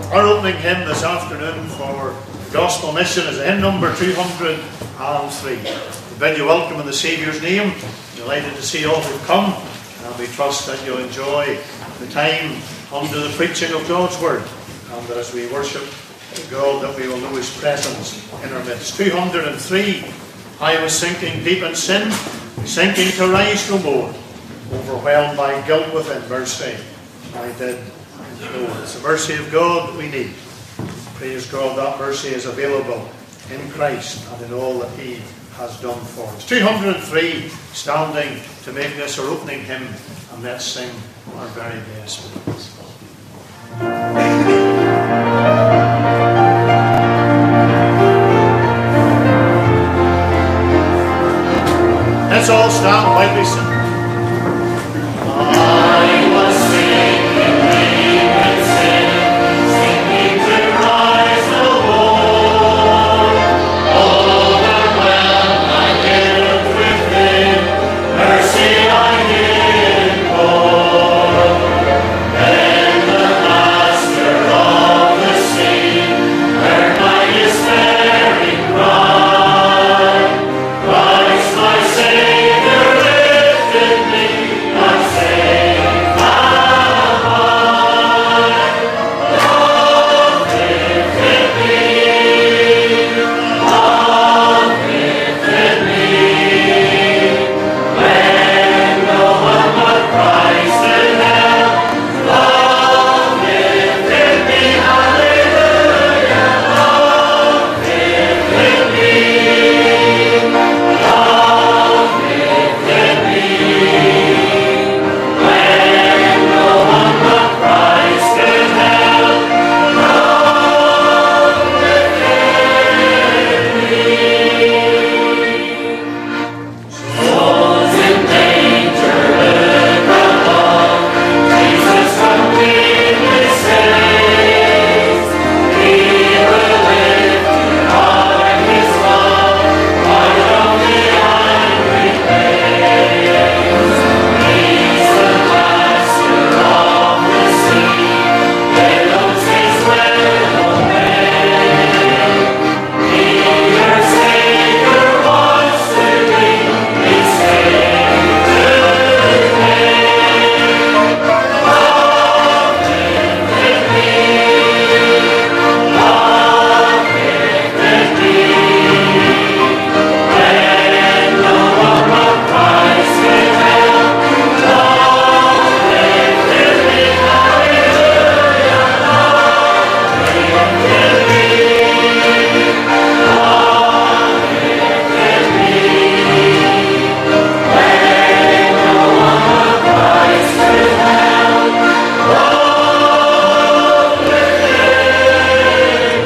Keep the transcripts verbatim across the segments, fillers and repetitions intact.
Our opening hymn this afternoon for the Gospel Mission is hymn number two hundred three. We bid you welcome in the Saviour's name. Delighted to see all who've come, and we trust that you'll enjoy the time under the preaching of God's Word, and that as we worship God, that we will know His presence in our midst. two hundred three. I was sinking deep in sin, sinking to rise no more, overwhelmed by guilt within mercy. I did know it's the mercy of God that we need. Praise God, that mercy is available in Christ and in all that He has done for us. two hundred three, standing to make this our opening hymn, and let's sing our very best. Let's all stand while we sing. I was sinking deep in sin, sinking to rise no more. Overwhelmed by guilt within, mercy I did implore. Then the Master of the sea heard my despairing cry. Christ, my Savior, lifted me, my Savior, high. Love lifted me, love lifted me. When no one but Christ had helped, love lifted me, hallelujah. Love lifted me, love lifted me. When no one but Christ had helped, love lifted me. Souls in danger, look above. Jesus completely saves. He will lift you high, His love, right on the ivory place. He's the Master of the sea, billows His will obey. He, your Savior, wants to be, be saved today. Love lifted me, love lifted me. When no one but Christ can help, love lifted me, hallelujah. Love lifted me, love lifted me. When no one but Christ can help, love lifted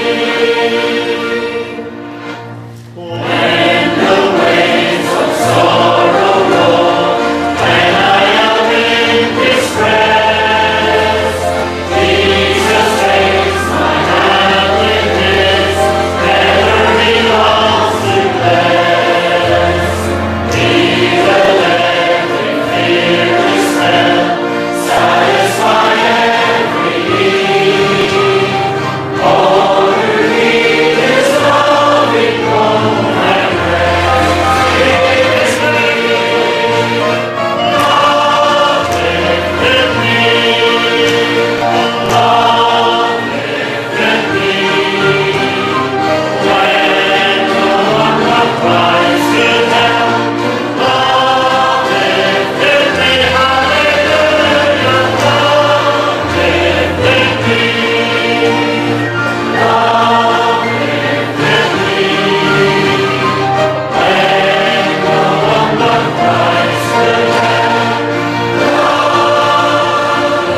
me. When the waves of sorrow roll, when I am in distress, Jesus takes my hand in His, never belongs to bless. He will every fear dispel, satisfy every need. All who need His loving home and rest. His name, love lifted me, love lifted me. When no one but Christ could help, love lifted me, hallelujah. Love lifted me, love lifted me. When no one but Christ could help, love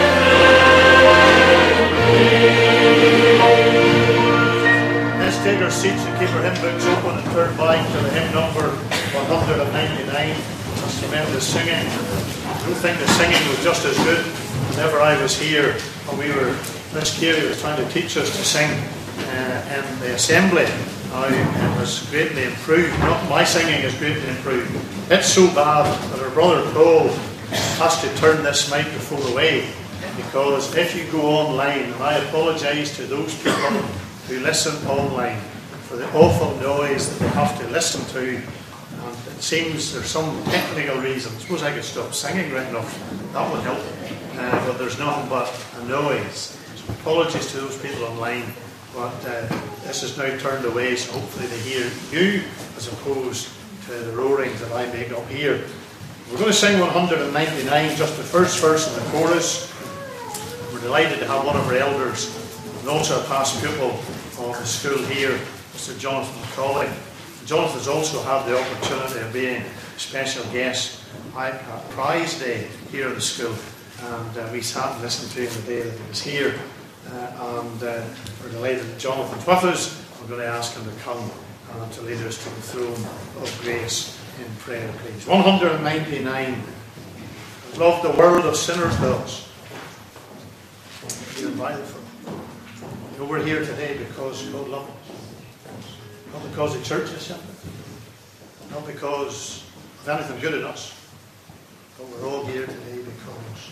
lifted me. Let's take our seats and keep our hymn books open and turn back to the hymn number one hundred ninety-nine. That's tremendous singing. I don't think the singing was just as good whenever I was here when we were, Miss Carey was trying to teach us to sing uh, in the assembly. Now it was greatly improved. Not my singing is greatly improved. It's so bad that our brother Paul has to turn this microphone away because if you go online, and I apologise to those people who listen online for the awful noise that they have to listen to, and it seems there's some technical reason. Suppose I could stop singing right enough, that would help, uh, but there's nothing but a noise. So apologies to those people online, but uh, this is now turned away, so hopefully they hear you as opposed to the roaring that I make up here. We're going to sing one hundred ninety-nine, just the first verse and the chorus. We're delighted to have one of our elders and also a past pupil of the school here, Mister Jonathan McCauley. Jonathan's also had the opportunity of being a special guest at Prize Day here at the school, and uh, we sat and listened to him the day that he was here, uh, and uh, we're delighted that Jonathan's with us. We're going to ask him to come uh, to lead us to the throne of grace in prayer, please. one hundred ninety-nine. Love the world of sinners does. You're invited for them. You know, we're here today because God loves us. Not because the church is simple. Not because of anything good in us. But we're all here today because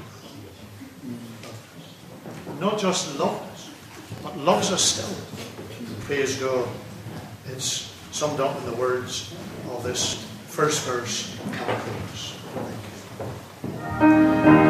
not just loved us, but loves us still. Praise God. It's summed up in the words of this first verse and chorus. Thank you.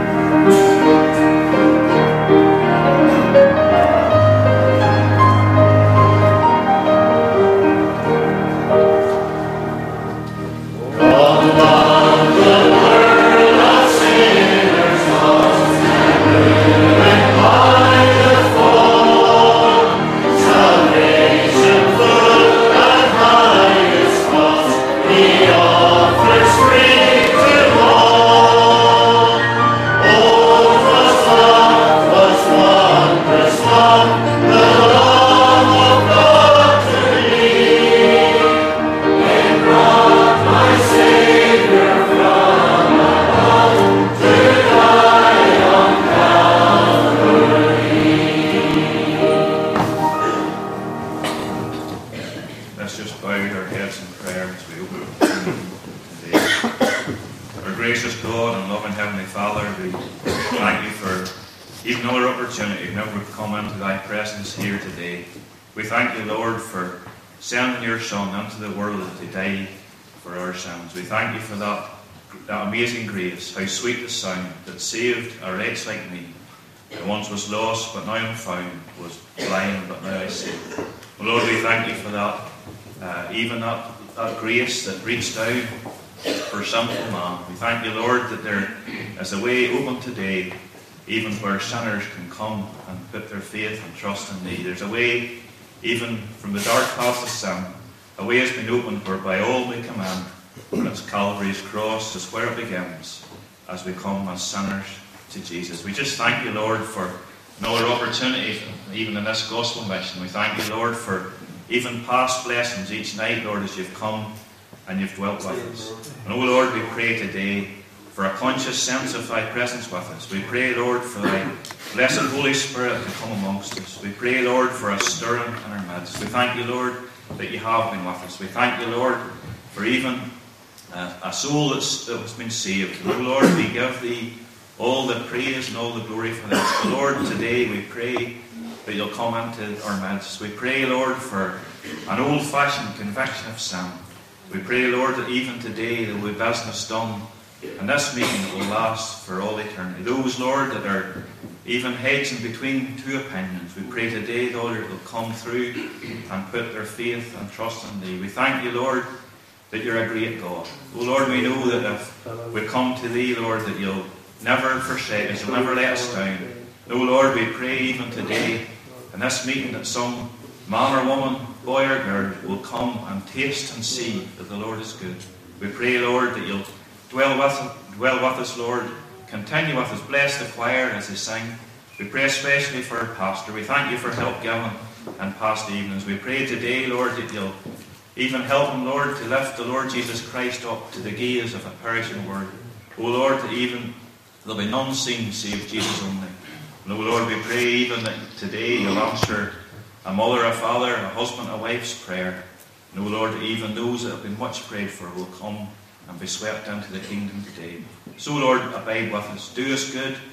We thank you for that, that amazing grace, how sweet the sound that saved a wretch like me. I once was lost, but now I'm found, was blind, but now I see. Well, Lord, we thank you for that, uh, even that, that grace that reached down for sinful man. We thank you, Lord, that there is a way open today, even where sinners can come and put their faith and trust in thee. There's a way, even from the dark path of sin, a way has been opened whereby all we command, and it's Calvary's cross is where it begins as we come as sinners to Jesus. We just thank you, Lord, for another opportunity, even in this gospel mission. We thank you, Lord, for even past blessings each night, Lord, as you've come and you've dwelt with us. And oh, Lord, we pray today for a conscious sense of thy presence with us. We pray, Lord, for thy blessed Holy Spirit to come amongst us. We pray, Lord, for a stirring in our midst. We thank you, Lord, that you have been with us. We thank you, Lord, for even Uh, a soul that's, that's been saved. Oh Lord, we give thee all the praise and all the glory for this. But Lord, today we pray that you'll come into our midst. We pray, Lord, for an old-fashioned conviction of sin. We pray, Lord, that even today there will be business done in this meeting that will last for all eternity. Those, Lord, that are even hedging between two opinions, we pray today, Lord, that they'll come through and put their faith and trust in thee. We thank you, Lord, that you're a great God. Oh Lord, we know that if we come to thee, Lord, that you'll never forsake us, you'll never let us down. Oh Lord, we pray even today in this meeting that some man or woman, boy or girl, will come and taste and see that the Lord is good. We pray, Lord, that you'll dwell with, dwell with us, Lord. Continue with us. Bless the choir as they sing. We pray especially for our pastor. We thank you for help given in past evenings. We pray today, Lord, that you'll even help him, Lord, to lift the Lord Jesus Christ up to the gaze of a perishing word. O Lord, that even there'll be none seen save Jesus only. And O Lord, we pray even that today you'll answer a mother, a father, a husband, a wife's prayer. And O Lord, that even those that have been much prayed for will come and be swept into the kingdom today. So Lord, abide with us. Do us good.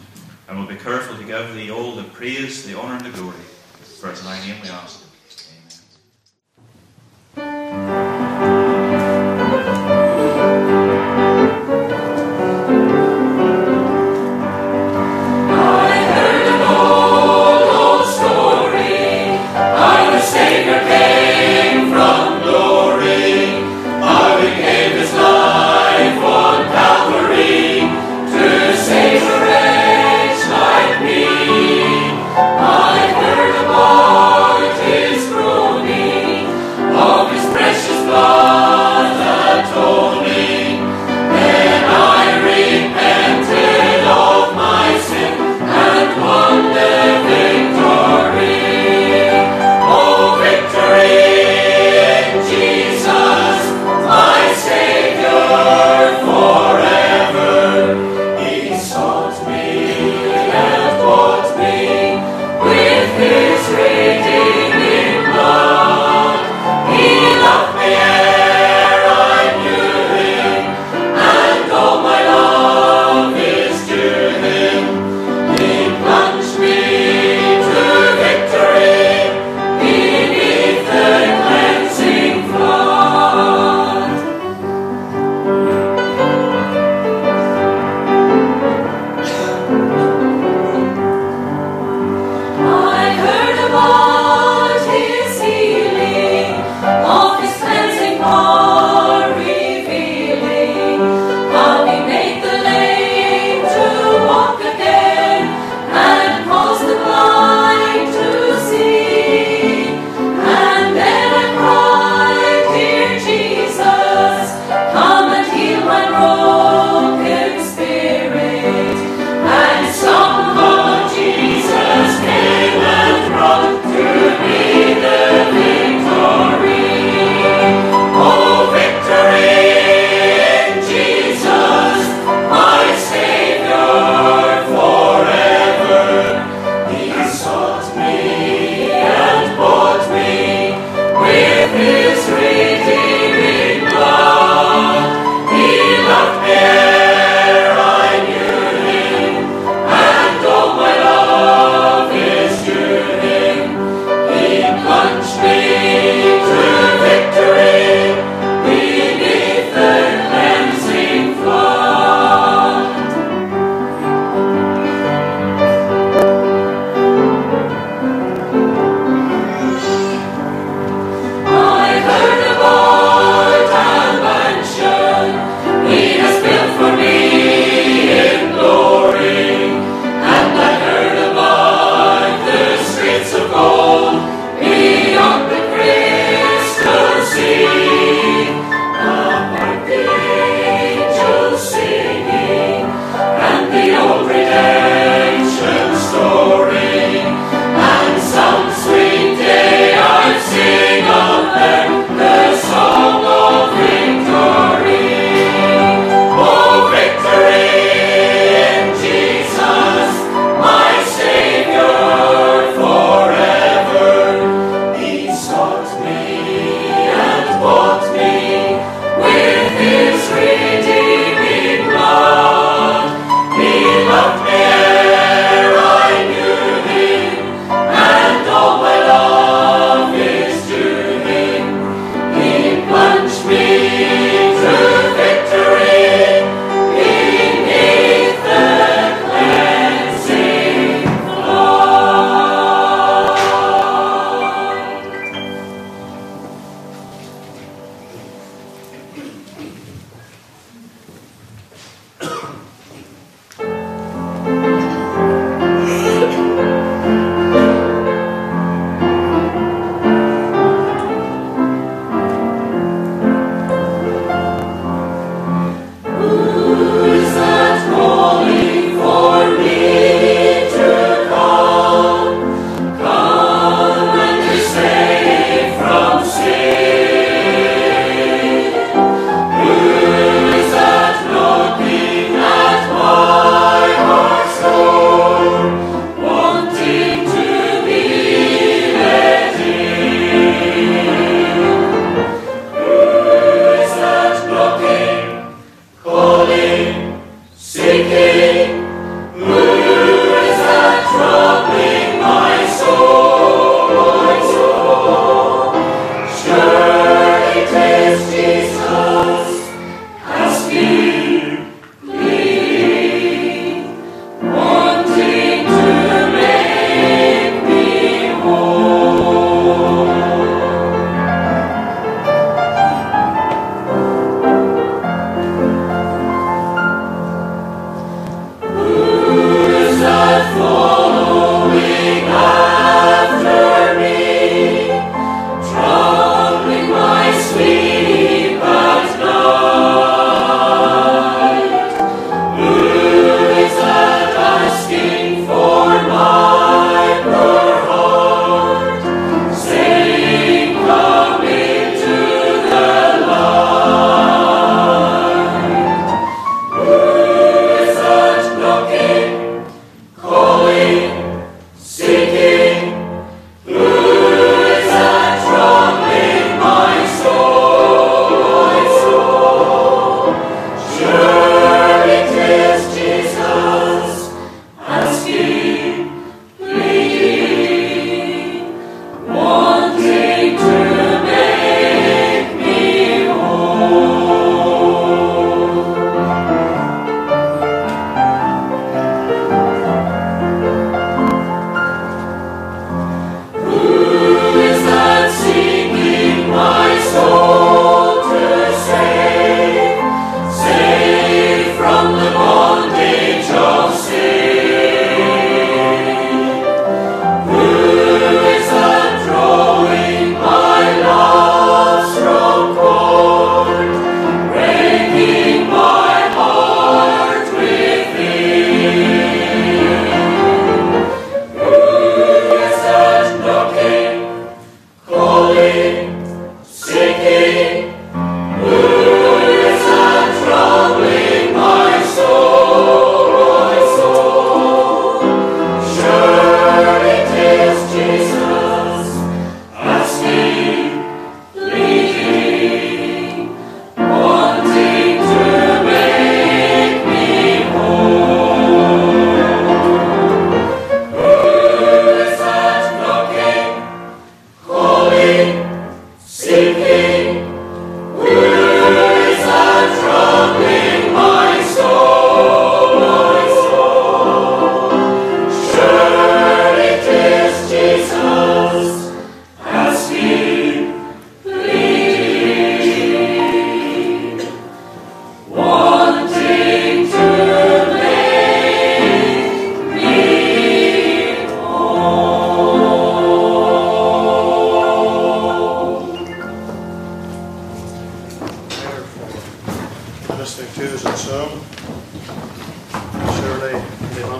and will be careful to give thee all the praise, the honour and the glory. For it's in thy name we ask it. I heard about it.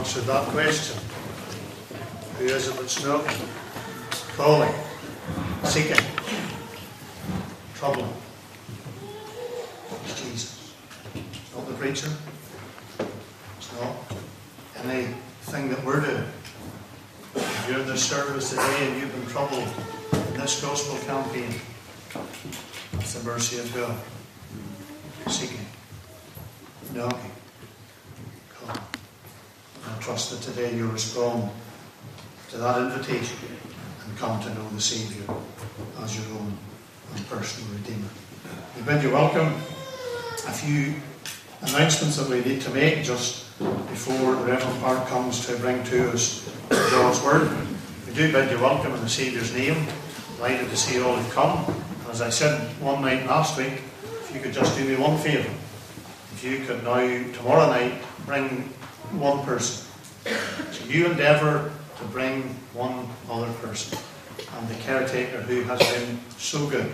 answered that question? Who is it that's knocking, calling, seeking, troubling? It's Jesus. It's not the preacher. It's not anything that we're doing. If you're in this service today and you've been troubled in this gospel campaign, it's the mercy of God. Seeking, knocking, calling. I trust that today you'll respond to that invitation and come to know the Saviour as your own and personal Redeemer. We bid you welcome. A few announcements that we need to make just before the Reverend Park comes to bring to us God's Word. We do bid you welcome in the Saviour's name. Delighted to see all who've come. And as I said one night last week, if you could just do me one favour. If you could now, tomorrow night, bring one person. So you endeavour to bring one other person. And the caretaker who has been so good,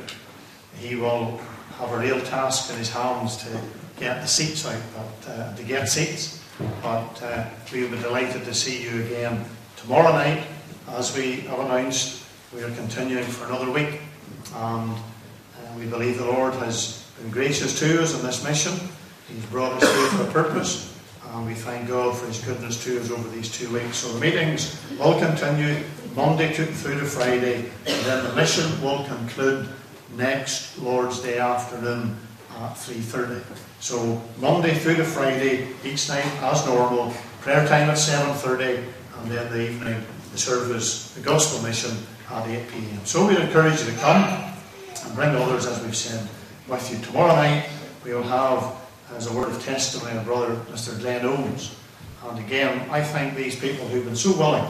he will have a real task in his hands to get the seats out, but uh, to get seats. But uh, we will be delighted to see you again tomorrow night. As we have announced, we are continuing for another week. And uh, we believe the Lord has been gracious to us in this mission. He's brought us here for a purpose. And we thank God for His goodness to us over these two weeks. So the meetings will continue Monday to, through to Friday. And then the mission will conclude next Lord's Day afternoon at three thirty. So Monday through to Friday, each night as normal, prayer time at seven thirty, and then the evening, the service, the gospel mission at eight p m. So we encourage you to come and bring others, as we've said, with you. Tomorrow night we will have, as a word of testimony, our brother Mister Glenn Owens. And again, I thank these people who've been so willing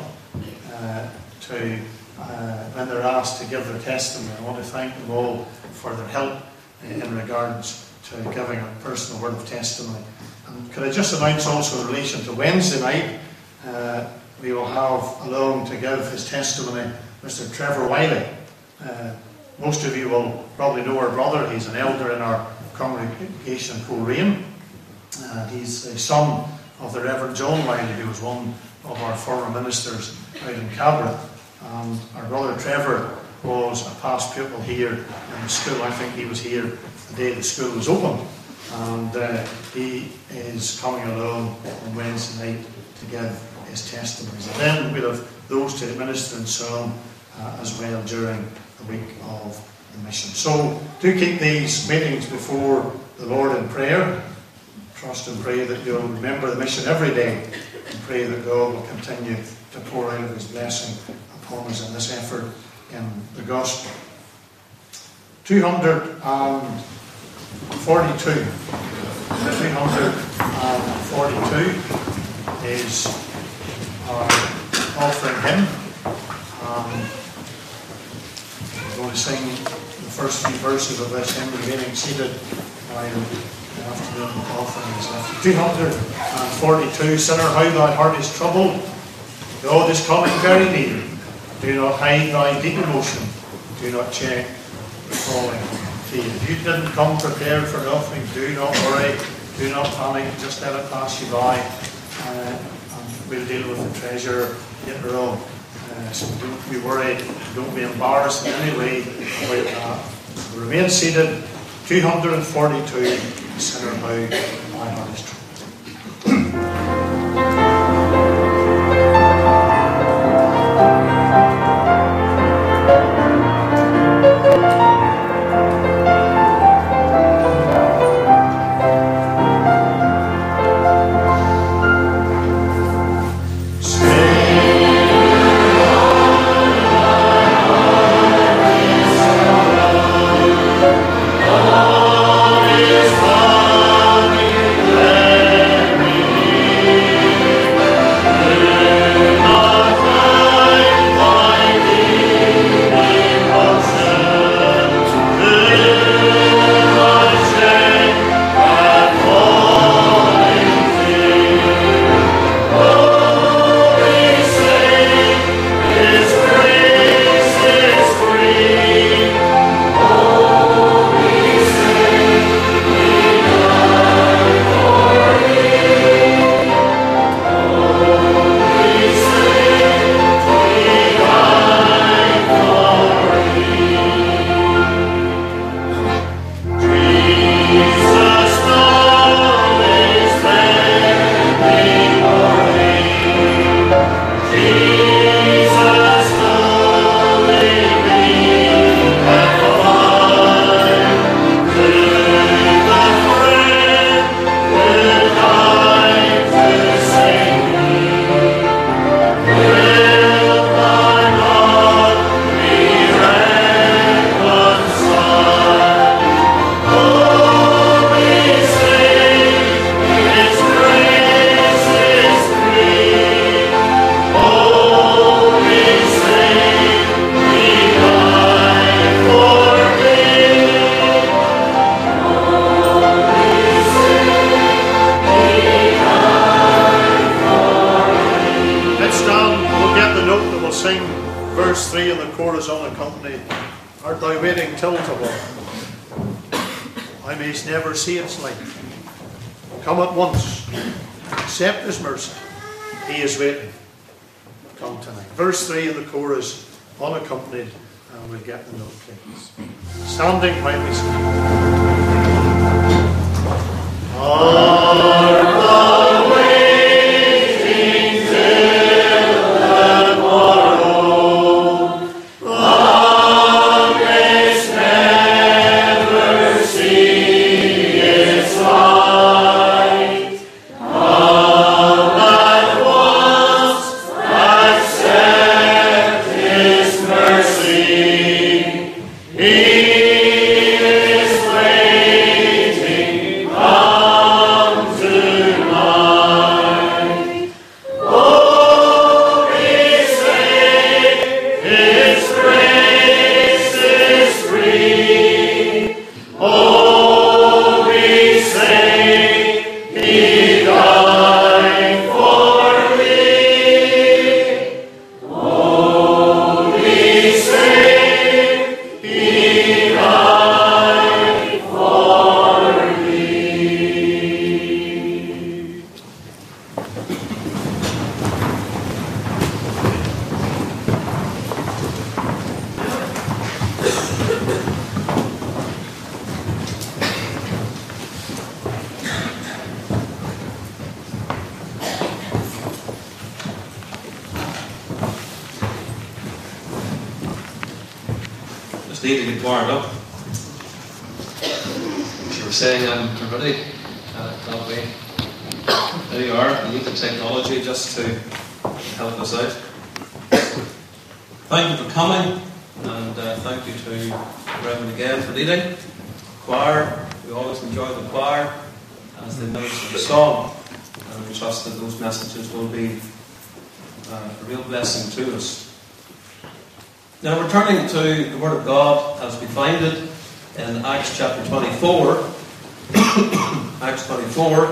uh, to, uh, when they're asked to give their testimony. I want to thank them all for their help in regards to giving a personal word of testimony. And could I just announce also in relation to Wednesday night, uh, we will have along to give his testimony Mister Trevor Wiley. Uh, most of you will probably know our brother. He's an elder in our congregation in Coleraine. Uh, he's the son of the Reverend John Wiley, who was one of our former ministers out in Cabra. And our brother Trevor was a past pupil here in the school. I think he was here the day the school was open. And uh, he is coming along on Wednesday night to give his testimonies. And then we'll have those to administer and so on uh, as well during the week of the mission. So do keep these meetings before the Lord in prayer. Trust and pray that you'll remember the mission every day, and pray that God will continue to pour out of His blessing upon us in this effort in the gospel. two hundred forty-two. two hundred forty-two is our offering hymn. Um, we're going to sing the first few verses of this hymn, remaining seated while the afternoon offering is left. two hundred forty-two. Sinner, how thy heart is troubled, God is coming very near. Do not hide thy deep emotion, do not check the falling fear. If you didn't come prepared for nothing, do not worry, do not panic, just let it pass you by, uh, and we'll deal with the treasure later on. Uh, so don't be worried, don't be embarrassed in any way about that. Remain seated. two hundred forty-two. Sinner, how thy heart is troubled. Is coming. sing verse three in the chorus unaccompanied. Art thou waiting till tomorrow? I mayst never see its light. Come at once. Accept his mercy. He is waiting. Come tonight. Verse three in the chorus unaccompanied. And we'll get the note, please. Standing while we sing. Art thou waiting till the morrow? Thou mayst never see its light. Come at once, accept his mercy. He is waiting. Come tonight. Oh, be safe. His grace is free. Oh, be safe. He died for thee. Oh, be safe. He died for thee. Just need to get warmed up. As you were saying, I'm ready. Uh, that way. There you are. I need the technology just to help us out. Thank you for coming, and uh, thank you to Reverend again for leading. Choir, we always enjoy the choir as they minister the song, and we trust that those messages will be uh, a real blessing to us. Now we're turning to the Word of God as we find it in Acts chapter twenty-four. Acts twenty-four.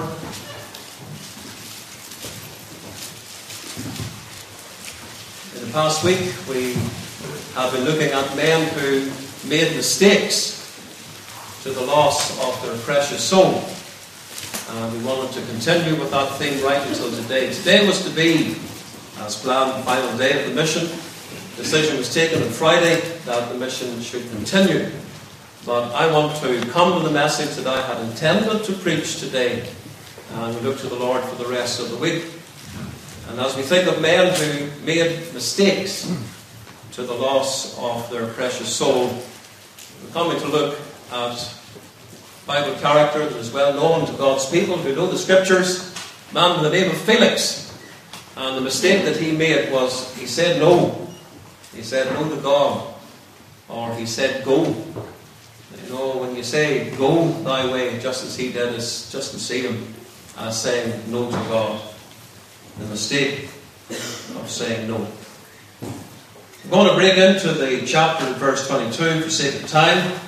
In the past week we have been looking at men who made mistakes to the loss of their precious soul. And we wanted to continue with that theme right until today. Today was to be, as planned, the final day of the mission. The decision was taken on Friday that the mission should continue. But I want to come to the message that I had intended to preach today. And we look to the Lord for the rest of the week. And as we think of men who made mistakes to the loss of their precious soul, we're coming to look at Bible character that is well known to God's people who know the Scriptures. A man by the name of Felix. And the mistake that he made was he said no. He said no to God. Or he said go. You know, when you say go thy way, just as he did, it's just the same as saying no to God. The mistake of saying no. I'm going to break into the chapter in verse twenty-two for sake of time.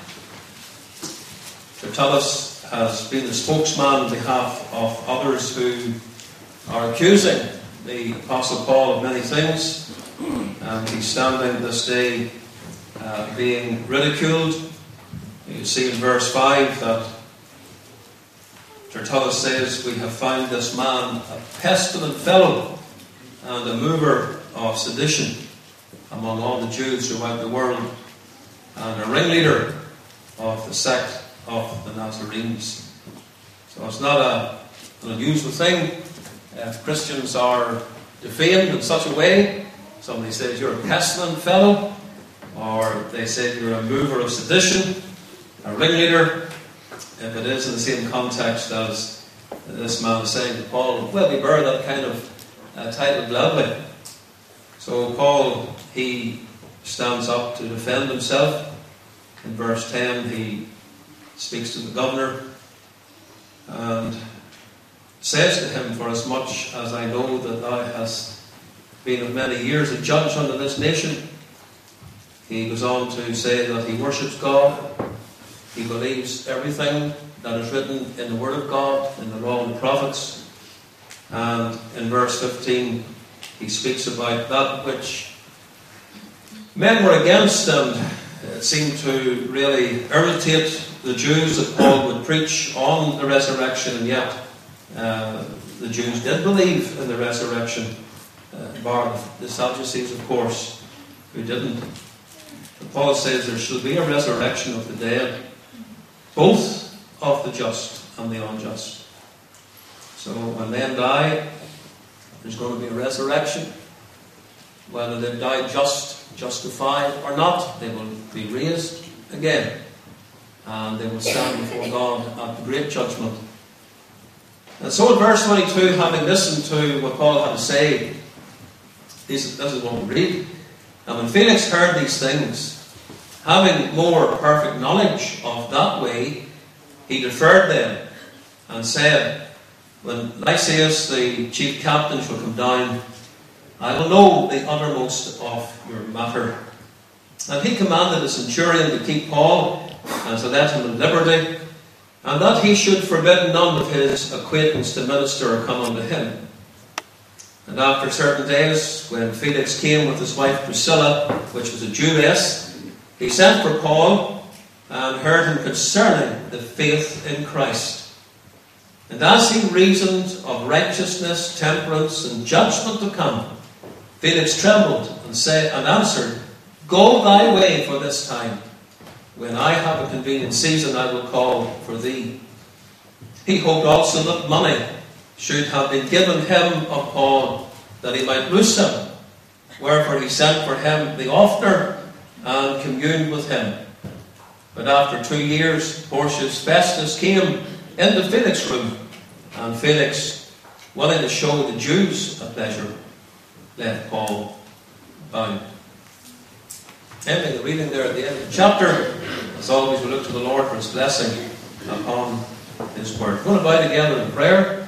Tertullus has been the spokesman on behalf of others who are accusing the Apostle Paul of many things. And he's standing this day uh, being ridiculed. You see in verse five that Tertullus says, we have found this man a pestilent fellow and a mover of sedition among all the Jews throughout the world, and a ringleader of the sect of the Nazarenes. So it's not a, an unusual thing if Christians are defamed in such a way. Somebody says you're a pestilent fellow, or they say you're a mover of sedition, a ringleader. If it is in the same context as this man is saying to Paul, well, we bear that kind of uh, title gladly. So Paul, he stands up to defend himself. In verse ten, he speaks to the governor and says to him, for as much as I know that thou hast been of many years a judge unto this nation. He goes on to say that he worships God. He believes everything that is written in the Word of God, in the law and the prophets. And in verse fifteen, he speaks about that which Men were against, and it seemed to really irritate the Jews that Paul would preach on the resurrection, and yet uh, the Jews did believe in the resurrection, uh, bar the Sadducees, of course, who didn't. And Paul says there shall be a resurrection of the dead, both of the just and the unjust. So when men die, there's going to be a resurrection. Whether they've died just, justified or not, they will be raised again. And they will stand before God at the great judgment. And so in verse twenty-two, having listened to what Paul had to say, this, this is what we read. And when Felix heard these things, having more perfect knowledge of that way, he deferred them and said, when Lysias the chief captain shall come down, I will know the uttermost of your matter. And he commanded the centurion to keep Paul and to let him in liberty, and that he should forbid none of his acquaintance to minister or come unto him. And after certain days, when Felix came with his wife Drusilla, which was a Jewess, he sent for Paul and heard him concerning the faith in Christ. And as he reasoned of righteousness, temperance, and judgment to come, Felix trembled and said and answered, Go thy way for this time. When I have a convenient season, I will call for thee. He hoped also that money should have been given him of Paul, that he might loose him. Wherefore he sent for him the oftener and communed with him. But after two years, Porcius Festus came into Felix's room, and Felix, willing to show the Jews a pleasure, let Paul bound. Ending the reading there at the end of the chapter. As always, we look to the Lord for his blessing upon his word. We're going to bow together in prayer.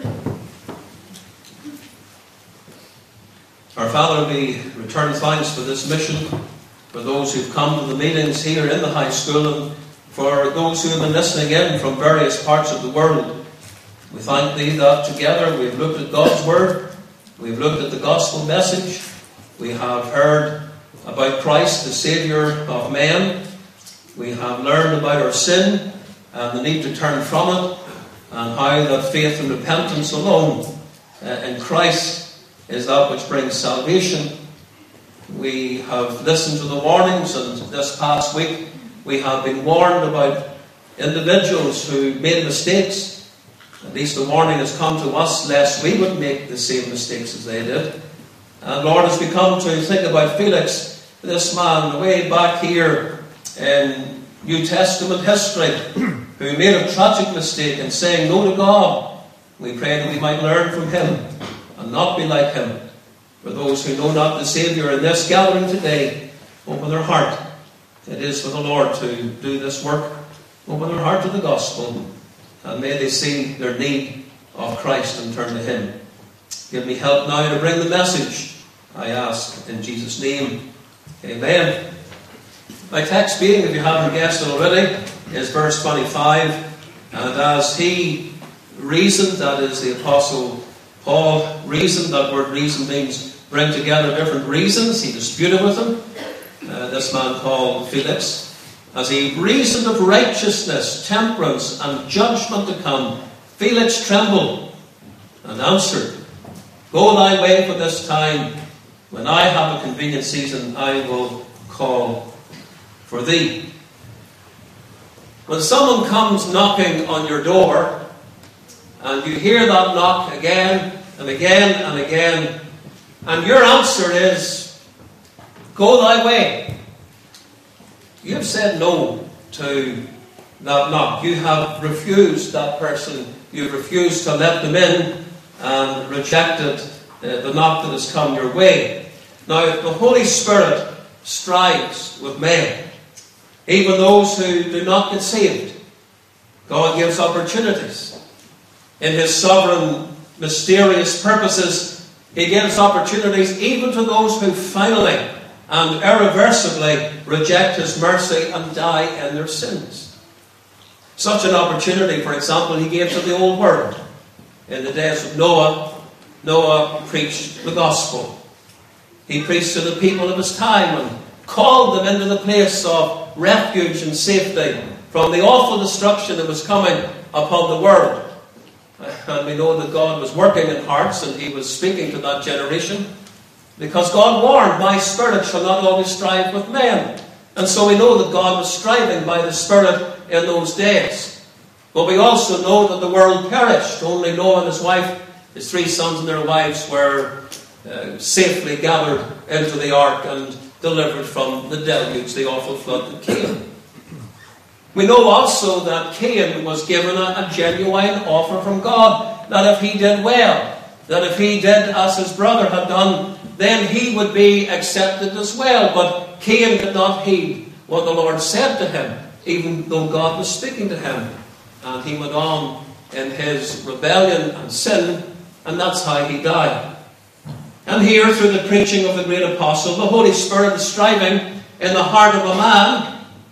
Our Father, we return thanks for this mission, for those who've come to the meetings here in the high school, and for those who have been listening in from various parts of the world. We thank thee that together we've looked at God's word. We've looked at the gospel message. We have heard about Christ, the Saviour of men. We have learned about our sin and the need to turn from it, and how that faith and repentance alone uh, in Christ is that which brings salvation. We have listened to the warnings, and this past week we have been warned about individuals who made mistakes. At least the warning has come to us lest we would make the same mistakes as they did. And Lord, as we come to think about Felix, this man way back here in New Testament history, who made a tragic mistake in saying no to God, we pray that we might learn from him and not be like him. For those who know not the Saviour in this gathering today, open their heart. It is for the Lord to do this work. Open their heart to the gospel, and may they see their need of Christ and turn to him. Give me help now to bring the message, I ask in Jesus' name. Amen. My text being, if you haven't guessed it already, is verse twenty-five. And as he reasoned, that is the Apostle Paul reasoned, that word reason means bring together different reasons. He disputed with him, uh, this man called Felix. As he reasoned of righteousness, temperance, and judgment to come, Felix trembled and answered, Go thy way for this time. When I have a convenient season, I will call for thee. When someone comes knocking on your door, and you hear that knock again and again and again, and your answer is, Go thy way. You have said no to that knock. You have refused that person. You've refused to let them in and rejected uh, the knock that has come your way. Now, the Holy Spirit strives with men, even those who do not get saved. God gives opportunities. In his sovereign, mysterious purposes, he gives opportunities even to those who finally and irreversibly reject his mercy and die in their sins. Such an opportunity, for example, he gave to the old world. In the days of Noah, Noah preached the gospel. He preached to the people of his time and called them into the place of refuge and safety from the awful destruction that was coming upon the world. And we know that God was working in hearts, and he was speaking to that generation, because God warned, my spirit shall not always strive with men. And so we know that God was striving by the Spirit in those days. But we also know that the world perished. Only Noah and his wife, his three sons and their wives were uh, safely gathered into the ark and delivered from the deluge, the awful flood that came. We know also that Cain was given a, a genuine offer from God, that if he did well, that if he did as his brother had done, then he would be accepted as well. But Cain did not heed what the Lord said to him, even though God was speaking to him. And he went on in his rebellion and sin, and that's how he died. And here, through the preaching of the great apostle, the Holy Spirit is striving in the heart of a man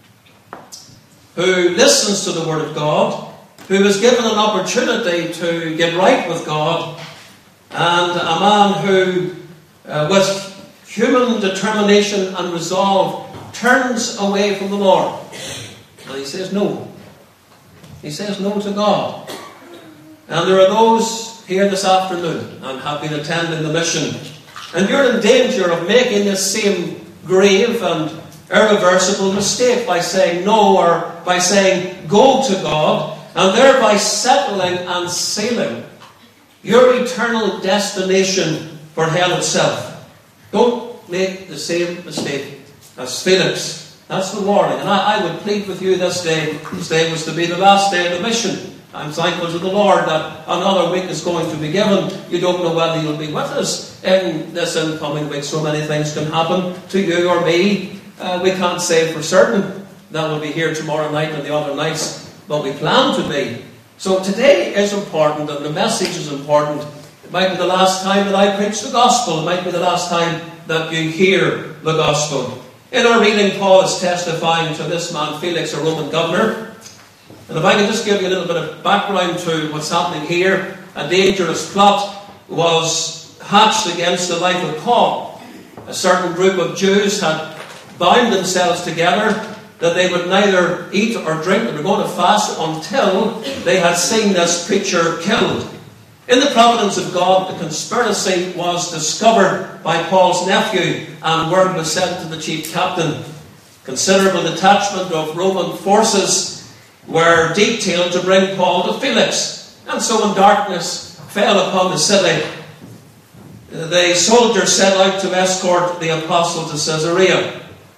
who listens to the Word of God, who is given an opportunity to get right with God, and a man who, uh, with human determination and resolve, turns away from the Lord. And he says no. He says no to God. And there are those here this afternoon and have been attending the mission, and you're in danger of making this same grave and irreversible mistake by saying no, or by saying go to God, and thereby settling and sealing your eternal destination for hell itself. Don't make the same mistake as Felix. That's the warning. And I, I would plead with you this day. This day was to be the last day of the mission. I'm thankful to the Lord that another week is going to be given. You don't know whether you'll be with us in this incoming week. So many things can happen to you or me. Uh, we can't say for certain that we'll be here tomorrow night and the other nights, but we plan to be. So today is important, and the message is important. It might be the last time that I preach the gospel. It might be the last time that you hear the gospel. In our reading, Paul is testifying to this man, Felix, a Roman governor. And if I can just give you a little bit of background to what's happening here, a dangerous plot was hatched against the life of Paul. A certain group of Jews had bound themselves together that they would neither eat or drink. They were going to fast until they had seen this preacher killed. In the providence of God, the conspiracy was discovered by Paul's nephew, and word was sent to the chief captain. Considerable detachment of Roman forces were detailed to bring Paul to Felix. And so when darkness fell upon the city, the soldiers set out to escort the apostle to Caesarea.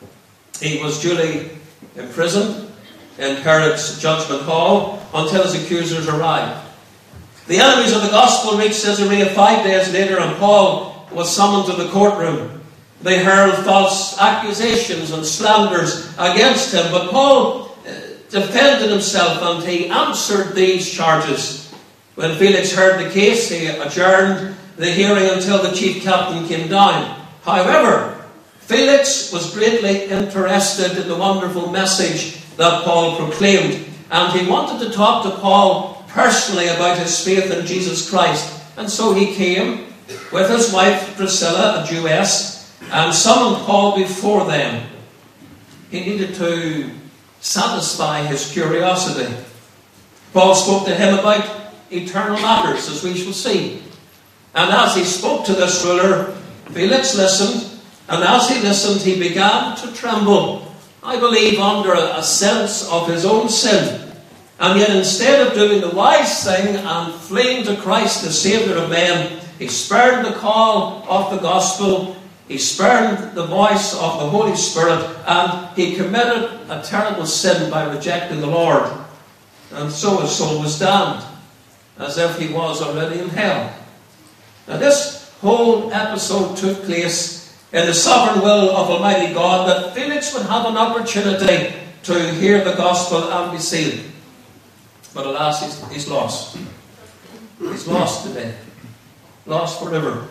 He was duly imprisoned in Herod's judgment hall until his accusers arrived. The enemies of the gospel reached Caesarea five days later, and Paul was summoned to the courtroom. They hurled false accusations and slanders against him, but Paul defended himself and he answered these charges. When Felix heard the case, he adjourned the hearing until the chief captain came down. However, Felix was greatly interested in the wonderful message that Paul proclaimed, and he wanted to talk to Paul personally about his faith in Jesus Christ. And so he came with his wife Priscilla, a Jewess, and summoned Paul before them. He needed to satisfy his curiosity. Paul spoke to him about eternal matters, as we shall see. And as he spoke to this ruler, Felix listened, and as he listened, he began to tremble, I believe under a sense of his own sin. And yet, instead of doing the wise thing and fleeing to Christ, the Saviour of men, he spurned the call of the gospel, he spurned the voice of the Holy Spirit, and he committed a terrible sin by rejecting the Lord. And so his soul was damned, as if he was already in hell. Now, this whole episode took place in the sovereign will of Almighty God, that Felix would have an opportunity to hear the gospel and be sealed. But alas, he's, he's lost. He's lost today. Lost forever.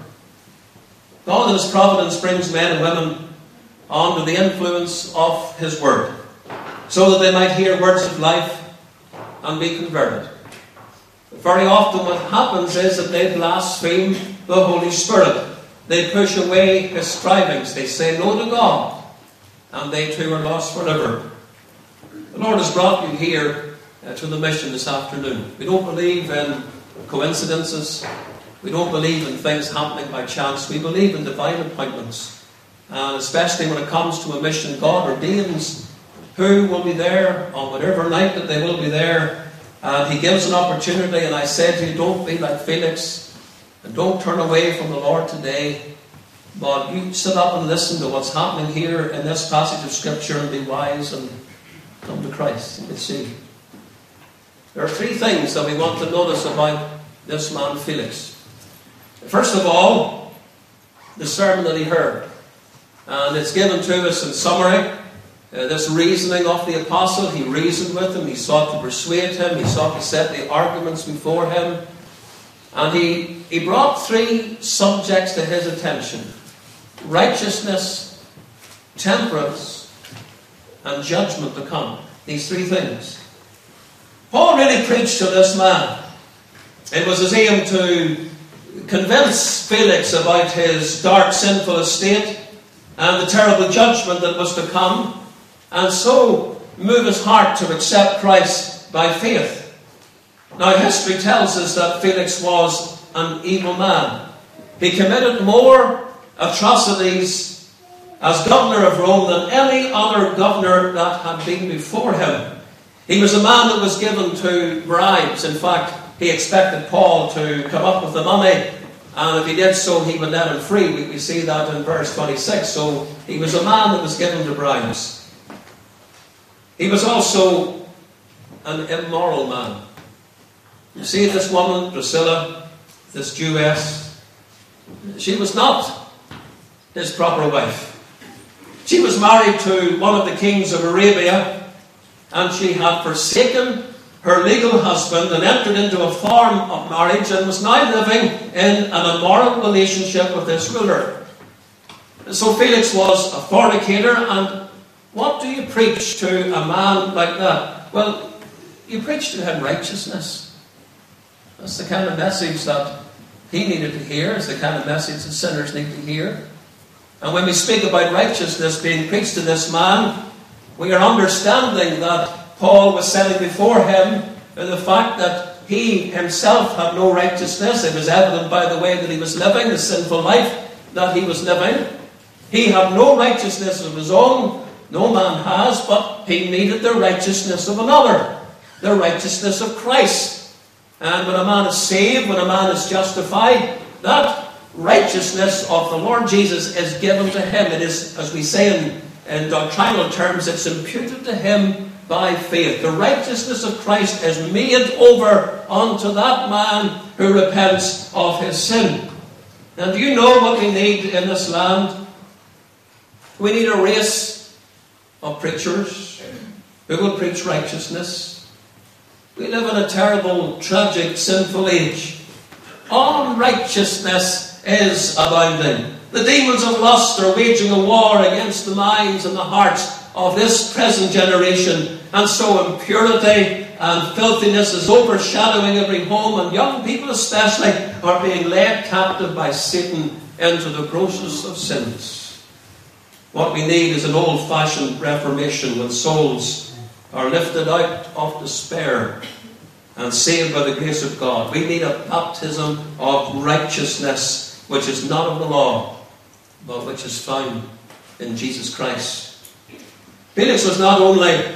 God in his providence brings men and women under the influence of his word, so that they might hear words of life and be converted. But very often what happens is that they blaspheme the Holy Spirit. They push away his strivings. They say no to God. and they too are lost forever. The Lord has brought you here uh, to the mission this afternoon. We don't believe in coincidences. We don't believe in things happening by chance. We believe in divine appointments. And especially when it comes to a mission, God ordains who will be there on whatever night that they will be there. And He gives an opportunity. And I said to you, don't be like Felix. And don't turn away from the Lord today. But you sit up and listen to what's happening here in this passage of Scripture and be wise and come to Christ. You can see. There are three things that we want to notice about this man Felix. First of all, the sermon that he heard. And it's given to us in summary. Uh, this reasoning of the apostle. He reasoned with him. He sought to persuade him. He sought to set the arguments before him. And he, he brought three subjects to his attention. Righteousness, temperance, and judgment to come. These three things. Paul really preached to this man. It was his aim to convince Felix about his dark, sinful estate and the terrible judgment that was to come, and so move his heart to accept Christ by faith. Now, history tells us that Felix was an evil man. He committed more atrocities as governor of Rome than any other governor that had been before him. He was a man that was given to bribes. In fact, he expected Paul to come up with the money, and if he did so, he would let him free. We, we see that in verse twenty-six. So he was a man that was given to bribes. He was also an immoral man. You see this woman, Drusilla, this Jewess, she was not his proper wife. She was married to one of the kings of Arabia, and she had forsaken her legal husband and entered into a form of marriage and was now living in an immoral relationship with this ruler. So Felix was a fornicator, and what do you preach to a man like that? Well, you preach to him righteousness. That's the kind of message that he needed to hear. It's the kind of message that sinners need to hear. And when we speak about righteousness being preached to this man, we are understanding that Paul was setting before him the fact that he himself had no righteousness. It was evident by the way that he was living, the sinful life that he was living. He had no righteousness of his own. No man has, but he needed the righteousness of another, the righteousness of Christ. And when a man is saved, when a man is justified, that righteousness of the Lord Jesus is given to him. It is, as we say in, in doctrinal terms, it's imputed to him by faith. The righteousness of Christ is made over unto that man who repents of his sin. Now, do you know what we need in this land? We need a race of preachers who will preach righteousness. We live in a terrible, tragic, sinful age. Unrighteousness is abounding. The demons of lust are waging a war against the minds and the hearts of this present generation. And so impurity and filthiness is overshadowing every home, and young people especially are being led captive by Satan into the grossest of sins. What we need is an old-fashioned reformation when souls are lifted out of despair and saved by the grace of God. We need a baptism of righteousness, which is not of the law, but which is found in Jesus Christ. Felix was not only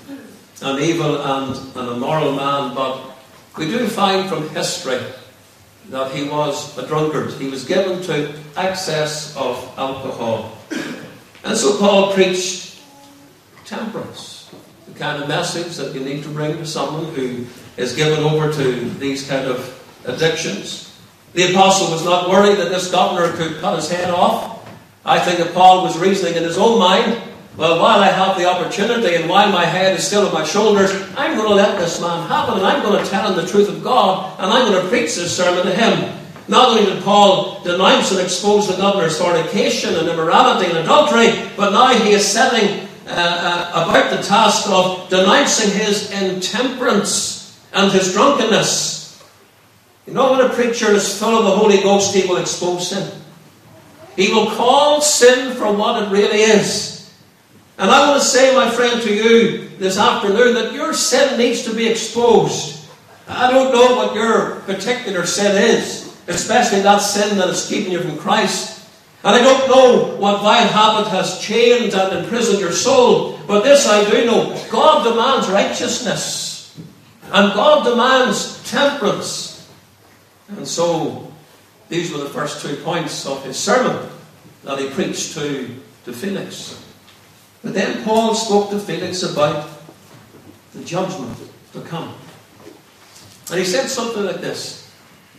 an evil and an immoral man, but we do find from history that he was a drunkard. He was given to excess of alcohol. And so Paul preached temperance, the kind of message that you need to bring to someone who is given over to these kind of addictions. The apostle was not worried that this governor could cut his head off. I think that Paul was reasoning in his own mind, well, while I have the opportunity and while my head is still on my shoulders, I'm going to let this man have it, and I'm going to tell him the truth of God, and I'm going to preach this sermon to him. Not only did Paul denounce and expose the governor's fornication and immorality and adultery, but now he is setting uh, uh, about the task of denouncing his intemperance and his drunkenness. You know, when a preacher is full of the Holy Ghost, he will expose sin. He will call sin for what it really is. And I want to say, my friend, to you this afternoon that your sin needs to be exposed. I don't know what your particular sin is, especially that sin that is keeping you from Christ. And I don't know what vile habit has chained and imprisoned your soul. But this I do know. God demands righteousness. And God demands temperance. And so, these were the first two points of his sermon that he preached to, to Felix. But then Paul spoke to Felix about the judgment to come. And he said something like this: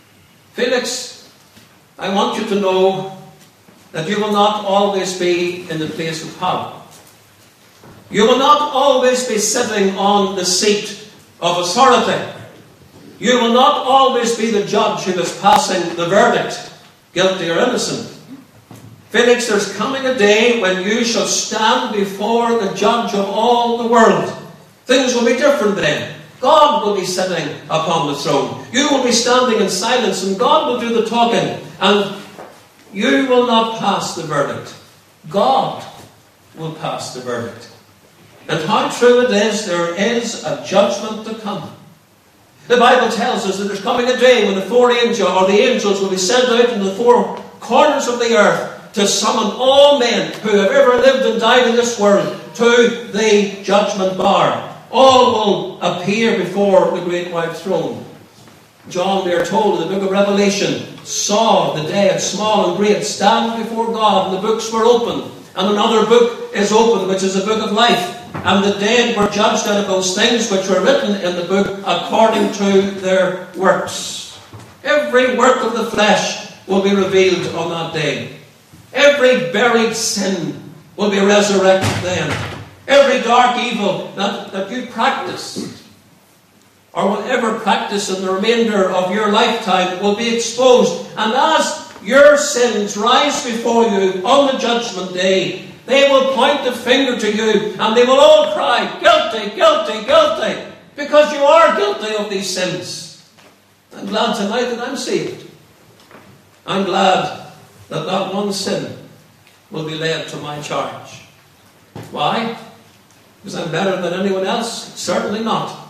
Felix, I want you to know that you will not always be in the place of power. You will not always be sitting on the seat of authority. You will not always be the judge who is passing the verdict, guilty or innocent. Felix, there's coming a day when you shall stand before the judge of all the world. Things will be different then. God will be sitting upon the throne. You will be standing in silence, and God will do the talking. And you will not pass the verdict. God will pass the verdict. And how true it is, there is a judgment to come. The Bible tells us that there's coming a day when the four angels, or the angels, will be sent out in the four corners of the earth to summon all men who have ever lived and died in this world to the judgment bar. All will appear before the great white throne. John, we are told in the book of Revelation, saw the dead, small and great, stand before God, and the books were opened. And another book is opened, which is the book of life. And the dead were judged out of those things which were written in the book according to their works. Every work of the flesh will be revealed on that day. Every buried sin will be resurrected then. Every dark evil that, that you practice, or will ever practice in the remainder of your lifetime, will be exposed. And as your sins rise before you on the judgment day, they will point the finger to you, and they will all cry, guilty, guilty, guilty, because you are guilty of these sins. I'm glad tonight that I'm saved. I'm glad that that one sin will be laid to my charge. Why? Because I'm better than anyone else? Certainly not.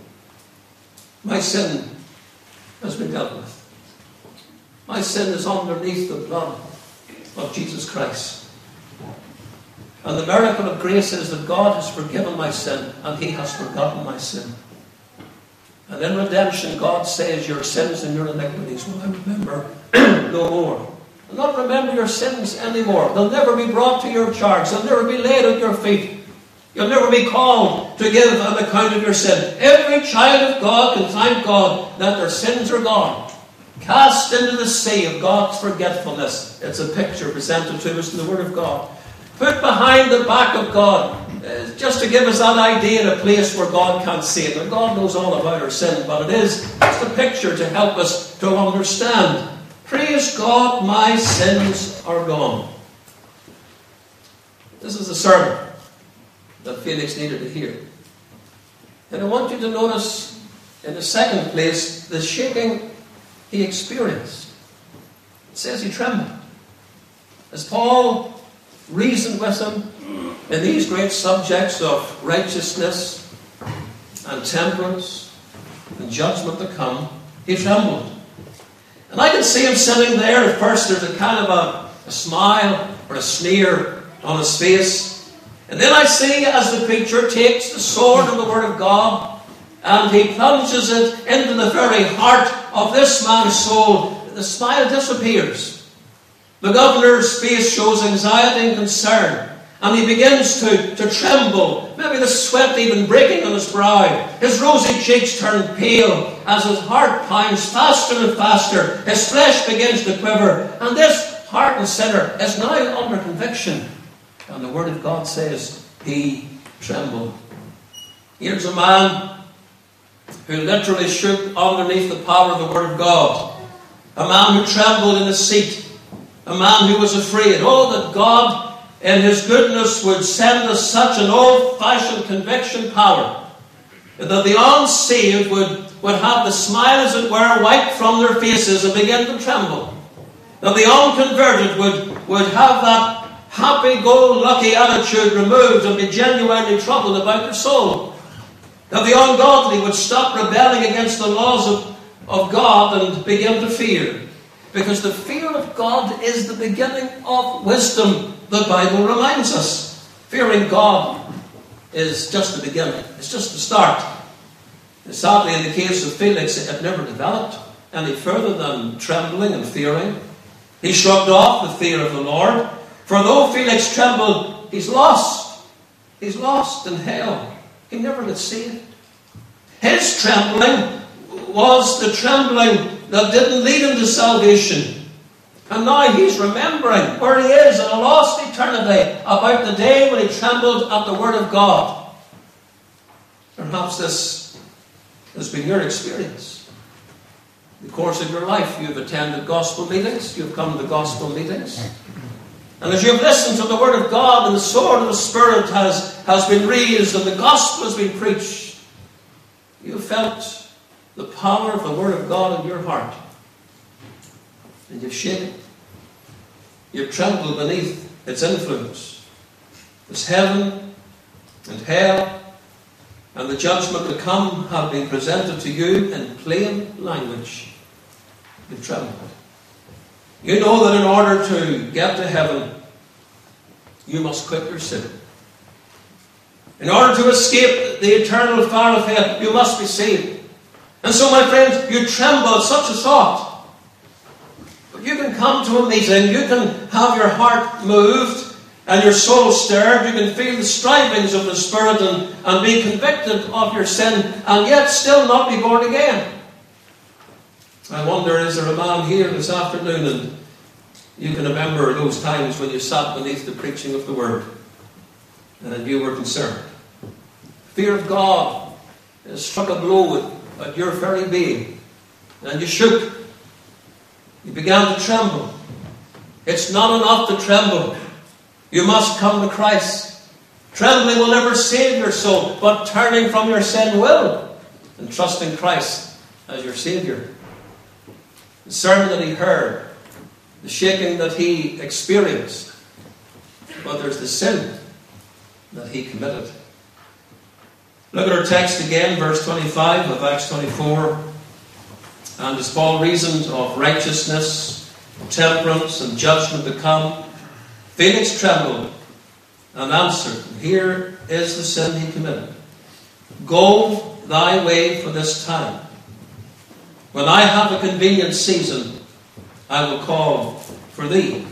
My sin has been dealt with. My sin is underneath the blood of Jesus Christ. And the miracle of grace is that God has forgiven my sin, and He has forgotten my sin. And in redemption, God says, your sins and your iniquities will I remember no more. I'll not remember your sins anymore. They'll never be brought to your charge. They'll never be laid at your feet. You'll never be called to give an account of your sin. Every child of God can thank God that their sins are gone. Cast into the sea of God's forgetfulness. It's a picture presented to us in the Word of God. Put behind the back of God, uh, just to give us that idea in a place where God can't see it. And God knows all about our sin, but it is just a picture to help us to understand. Praise God, my sins are gone. This is the sermon that Felix needed to hear. And I want you to notice, in the second place, the shaking he experienced. It says he trembled. As Paul reasoned with him in these great subjects of righteousness and temperance and judgment to come, he trembled. And I can see him sitting there. At first there's a kind of a, a smile or a sneer on his face. And then I see as the preacher takes the sword of the Word of God and he plunges it into the very heart of this man's soul, the smile disappears. The governor's face shows anxiety and concern. And he begins to, to tremble. Maybe the sweat even breaking on his brow. His rosy cheeks turn pale as his heart pounds faster and faster. His flesh begins to quiver. And this hardened sinner is now under conviction. And the Word of God says he trembled. Here's a man who literally shook underneath the power of the Word of God. A man who trembled in his seat. A man who was afraid. Oh, that God in His goodness would send us such an old-fashioned conviction power that the unsaved would, would have the smile, as it were, wiped from their faces and begin to tremble. That the unconverted would, would have that happy-go-lucky attitude removed and be genuinely troubled about their soul. That the ungodly would stop rebelling against the laws of, of God and begin to fear. Because the fear of God is the beginning of wisdom, the Bible reminds us. Fearing God is just the beginning. It's just the start. And sadly, in the case of Felix, it never developed any further than trembling and fearing. He shrugged off the fear of the Lord. For though Felix trembled, he's lost. He's lost in hell. He never got saved. His trembling was the trembling that didn't lead him to salvation. And now he's remembering where he is in a lost eternity about the day when he trembled at the Word of God. Perhaps this has been your experience. In the course of your life, you've attended gospel meetings, you've come to gospel meetings. And as you've listened to the Word of God and the sword of the Spirit has, has been raised and the gospel has been preached, you've felt the power of the Word of God in your heart. And you've shaken. You've trembled beneath its influence. As heaven and hell and the judgment to come have been presented to you in plain language, you've trembled. You know that in order to get to heaven, you must quit your sin. In order to escape the eternal fire of hell, you must be saved. And so, my friends, you tremble at such a thought. But you can come to a meeting, you can have your heart moved and your soul stirred, you can feel the strivings of the Spirit and, and be convicted of your sin, and yet still not be born again. I wonder, is there a man here this afternoon, and you can remember those times when you sat beneath the preaching of the Word, and you were concerned. Fear of God has struck a blow at your very being, and you shook. You began to tremble. It's not enough to tremble. You must come to Christ. Trembling will never save your soul, but turning from your sin will, and trusting Christ as your Saviour. The sermon that he heard, the shaking that he experienced, but there's the sin that he committed. Look at our text again, verse twenty-five of Acts twenty-four. And as Paul reasoned of righteousness, temperance, and judgment to come, Felix trembled and answered, and here is the sin he committed. Go thy way for this time. When I have a convenient season, I will call for thee.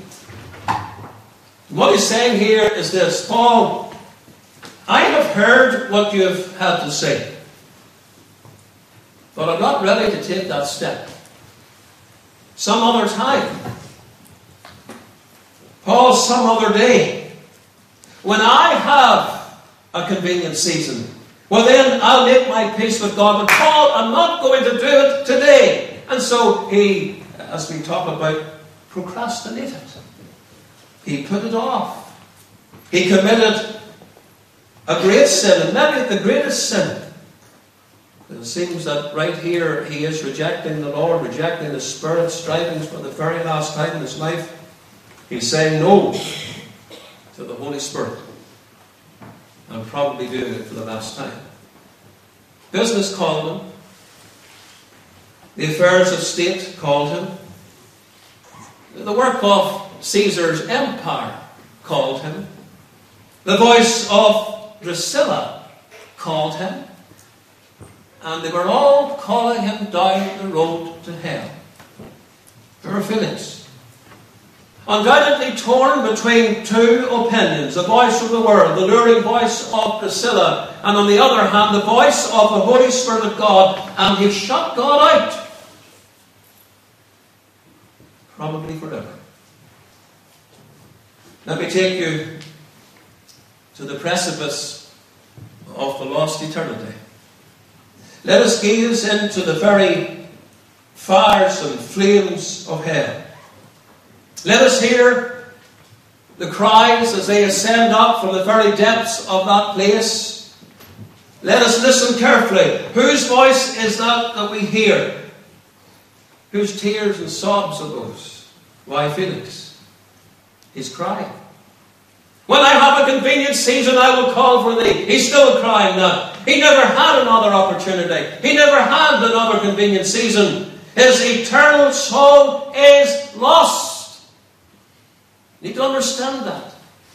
What he's saying here is this: Paul, I have heard what you have had to say, but I'm not ready to take that step. Some other time. Paul, some other day. When I have a convenient season, well then I'll make my peace with God. But Paul, I'm not going to do it today. And so he, as we talk about, procrastinated. He put it off. He committed a great sin, and maybe the greatest sin. It seems that right here he is rejecting the Lord, rejecting the Spirit, striving for the very last time in his life. He's saying no to the Holy Spirit. And probably doing it for the last time. Business called him. The affairs of state called him. The work of Caesar's empire called him. The voice of Drusilla called him. And they were all calling him down the road to hell. Poor Felix, undoubtedly torn between two opinions, the voice of the world, the luring voice of Drusilla, and on the other hand, the voice of the Holy Spirit of God, and he shut God out. Probably forever. Let me take you to the precipice of the lost eternity. Let us gaze into the very fires and flames of hell. Let us hear the cries as they ascend up from the very depths of that place. Let us listen carefully. Whose voice is that that we hear? Whose tears and sobs are those? Why, Felix. He's crying. When I have a convenient season, I will call for thee. He's still crying now. He never had another opportunity. He never had another convenient season. His eternal soul is lost. You need to understand that.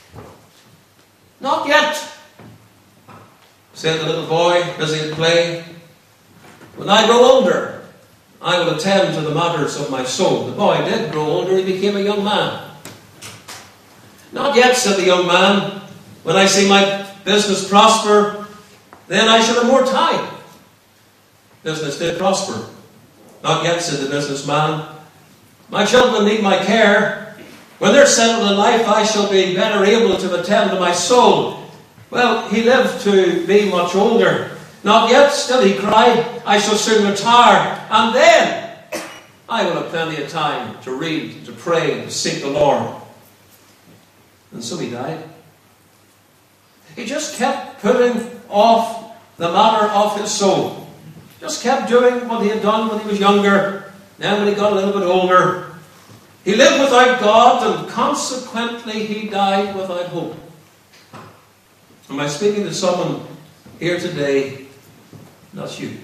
Not yet, said the little boy busy at play. When I grow older, I will attend to the matters of my soul. The boy did grow older. He became a young man. Not yet, said the young man. When I see my business prosper, then I shall have more time. Business did prosper. Not yet, said the businessman. My children need my care. When they're settled in life, I shall be better able to attend to my soul. Well, he lived to be much older. Not yet, still he cried, I shall soon retire, and then I will have plenty of time to read, to pray, to seek the Lord. And so he died. He just kept putting off the matter of his soul. Just kept doing what he had done when he was younger. Then when he got a little bit older, he lived without God, and consequently he died without hope. Am I speaking to someone here today? That's you.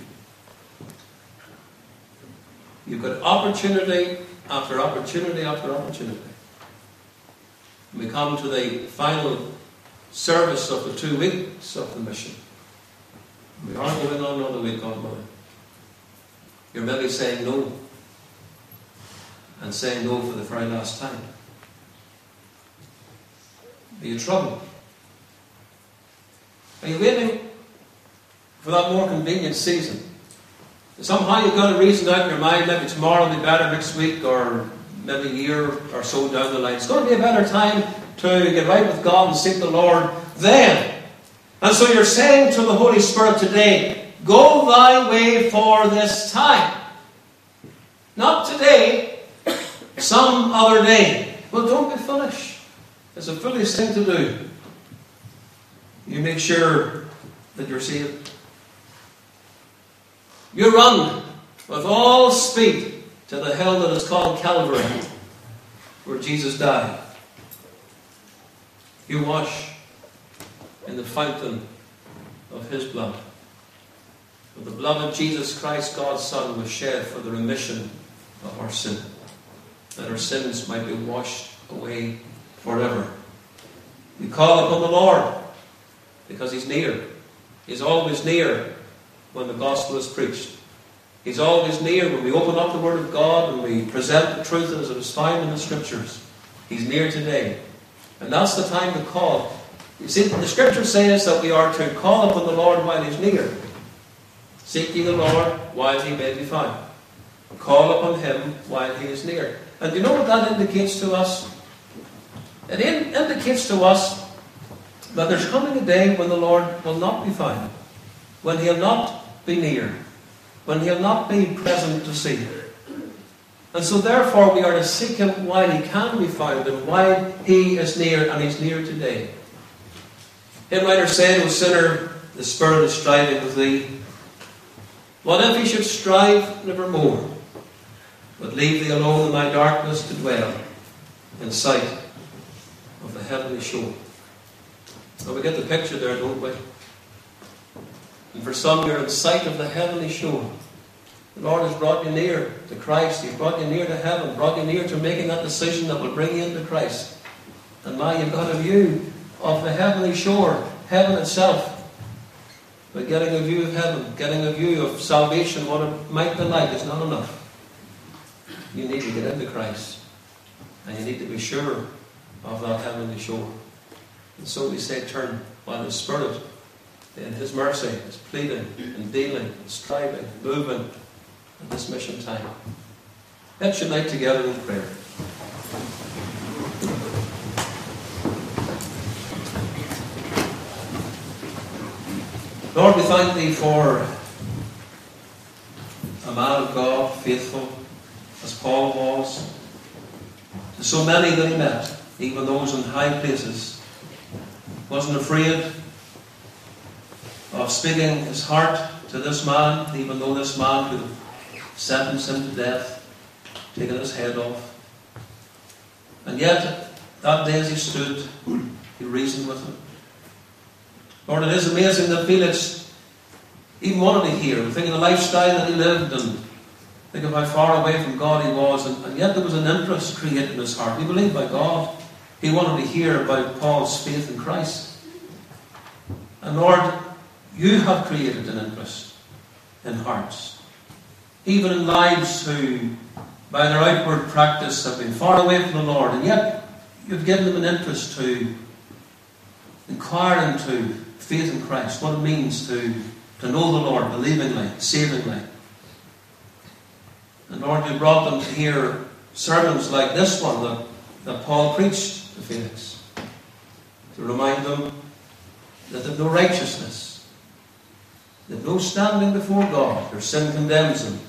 You've got opportunity after opportunity after opportunity. We come to the final service of the two weeks of the mission. We are going on another week, God willing. You're maybe saying no. And saying no for the very last time. Are you troubled? Are you waiting for that more convenient season? Somehow you've got a reason out in your mind, maybe tomorrow will be better, next week, or maybe a year or so down the line. It's going to be a better time to get right with God and seek the Lord then. And so you're saying to the Holy Spirit today, go thy way for this time. Not today, some other day. Well, don't be foolish. It's a foolish thing to do. You make sure that you're saved. You run with all speed to the hill that is called Calvary, where Jesus died. You wash in the fountain of his blood. For the blood of Jesus Christ, God's Son, was shed for the remission of our sin, that our sins might be washed away forever. We call upon the Lord because he's near. He's always near when the gospel is preached. He's always near when we open up the Word of God and we present the truth as it is found in the Scriptures. He's near today. And that's the time to call. You see, the Scripture says that we are to call upon the Lord while he's near. Seek ye the Lord while he may be found. Call upon him while he is near. And do you know what that indicates to us? It in- indicates to us that there's coming a day when the Lord will not be found, when he'll not be near, when he'll not be present to see. And so therefore we are to seek him while he can be found and while he is near, and he's near today. Hymn writer said, O sinner, the Spirit is striving with thee. What if he should strive nevermore, but leave thee alone in thy darkness to dwell in sight of the heavenly shore? So we get the picture there, don't we? And for some, you're in sight of the heavenly shore. The Lord has brought you near to Christ. He's brought you near to heaven, brought you near to making that decision that will bring you into Christ. And now you've got a view of the heavenly shore, heaven itself. But getting a view of heaven, getting a view of salvation, what it might be like, is not enough. You need to get into Christ. And you need to be sure of that heavenly shore. And so we say, turn while the Spirit, in his mercy, is pleading and dealing and striving, moving at this mission time. Let's unite together in prayer. Lord, we thank thee for a man of God, faithful as Paul was, to so many that he met, even those in high places. Wasn't afraid of speaking his heart to this man, even though this man could have sentenced him to death, taken his head off. And yet, that day as he stood, He reasoned with him. Lord, it is amazing that Felix even wanted to hear. Think of the lifestyle that he lived, and think of how far away from God he was, and, and yet there was an interest created in his heart. He believed by God. He wanted to hear about Paul's faith in Christ. And Lord, you have created an interest in hearts, even in lives who, by their outward practice, have been far away from the Lord, and yet you've given them an interest to inquire into faith in Christ, what it means to, to know the Lord believingly, savingly. And Lord, you brought them to hear sermons like this one that, that Paul preached to Felix, to remind them that they've no righteousness, they've no standing before God, their sin condemns them,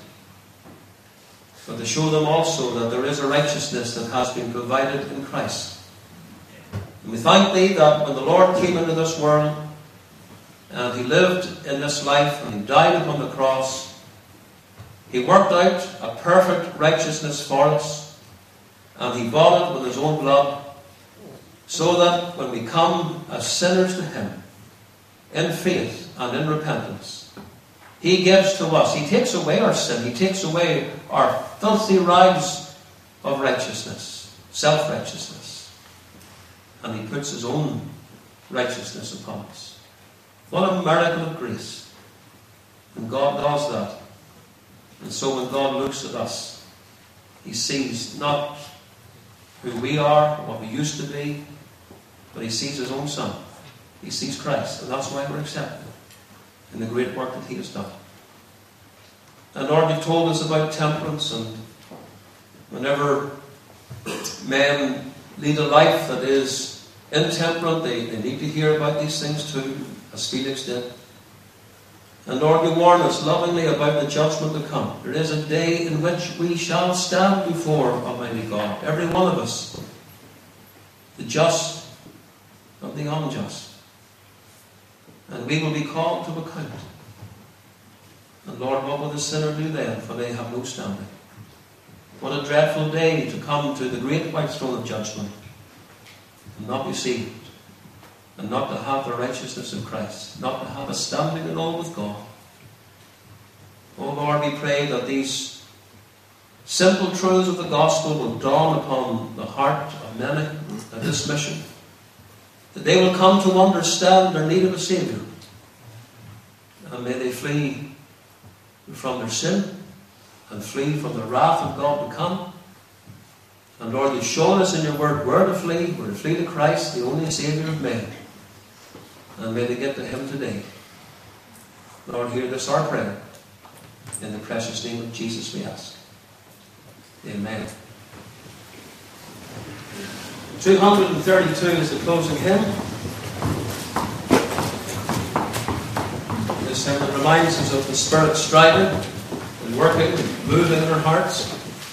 but to show them also that there is a righteousness that has been provided in Christ. And we thank Thee that when the Lord came into this world, and He lived in this life, and He died upon the cross, He worked out a perfect righteousness for us, and He bought it with His own blood, so that when we come as sinners to Him, in faith and in repentance, He gives to us, He takes away our sin, He takes away our filthy rags of righteousness, self-righteousness, and He puts His own righteousness upon us. What a miracle of grace. And God does that. And so when God looks at us, He sees not who we are, what we used to be, but He sees His own Son. He sees Christ, and that's why we're accepted in the great work that He has done. And Lord, You've told us about temperance, and whenever men lead a life that is intemperate, they, they need to hear about these things too, as Felix did. And Lord, You warn us lovingly about the judgment to come. There is a day in which we shall stand before Almighty God, every one of us, the just and the unjust. And we will be called to account. And Lord, what will the sinner do then, for they have no standing? What a dreadful day to come to the great white throne of judgment and not be saved, and not to have the righteousness of Christ, not to have a standing at all with God. Oh Lord, we pray that these simple truths of the gospel will dawn upon the heart of many at this mission, that they will come to understand their need of a Saviour, and may they flee from their sin and flee from the wrath of God to come. And Lord, You've shown us in Your word where to flee, where to flee to Christ, the only Saviour of men. And may they get to Him today. Lord, hear this our prayer. In the precious name of Jesus we ask. Amen. two hundred thirty-two is the closing hymn. This hymn that reminds us of the Spirit striving and working and moving in our hearts.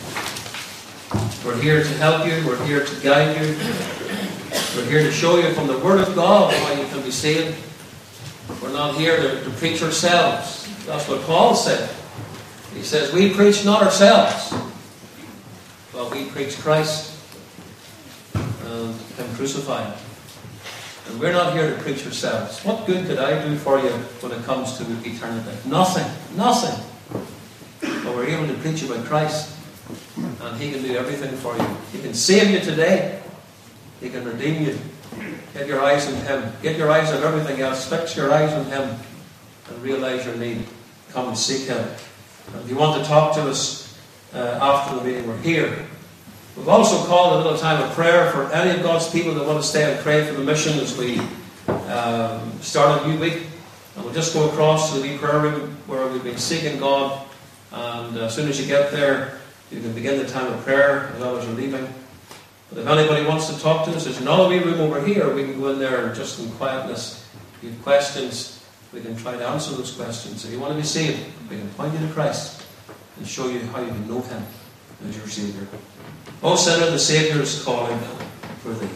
We're here to help you. We're here to guide you. We're here to show you from the Word of God how you can be saved. We're not here to, to preach ourselves. That's what Paul said. He says, we preach not ourselves, but we preach Christ and Him crucified. And we're not here to preach ourselves. What good could I do for you when it comes to eternity? Nothing. Nothing. But we're able to preach about Christ, and He can do everything for you. He can save you today. He can redeem you. Get your eyes on Him. Get your eyes on everything else. Fix your eyes on Him and realize your need. Come and seek Him. And if you want to talk to us uh, after the meeting, we're here. We've also called a little time of prayer for any of God's people that want to stay and pray for the mission as we um, start a new week. And we'll just go across to the wee prayer room where we've been seeking God. And uh, as soon as you get there, you can begin the time of prayer as others are leaving. But if anybody wants to talk to us, there's another wee room over here. We can go in there just in quietness. If you have questions, we can try to answer those questions. If you want to be saved, we can point you to Christ and show you how you can know Him as your Saviour. O sinner, the Saviour is calling for thee.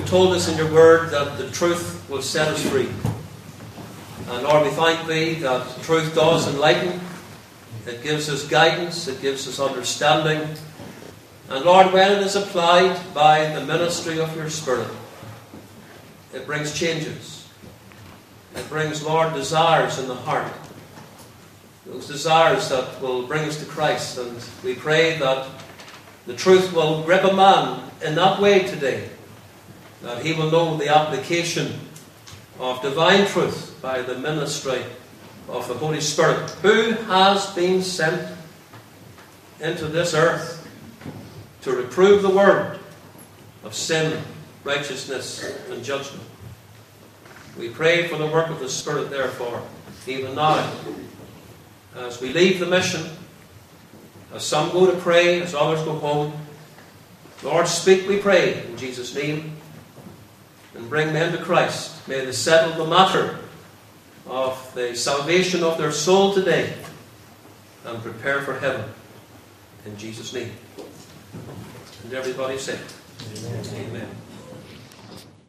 told us in your word that the truth will set us free. And Lord, we thank thee that truth does enlighten. It gives us guidance. It gives us understanding. And Lord, when it is applied by the ministry of your Spirit, it brings changes. It brings, Lord, desires in the heart. Those desires that will bring us to Christ. And we pray that the truth will grip a man in that way today. That he will know the application of divine truth by the ministry of the Holy Spirit, who has been sent into this earth to reprove the world of sin, righteousness, and judgment. We pray for the work of the Spirit, therefore, even now, as we leave the mission, as some go to pray, as others go home. Lord, speak, we pray, in Jesus' name, and bring men to Christ. May they settle the matter of the salvation of their soul today and prepare for heaven. In Jesus' name. And everybody say, Amen. Amen.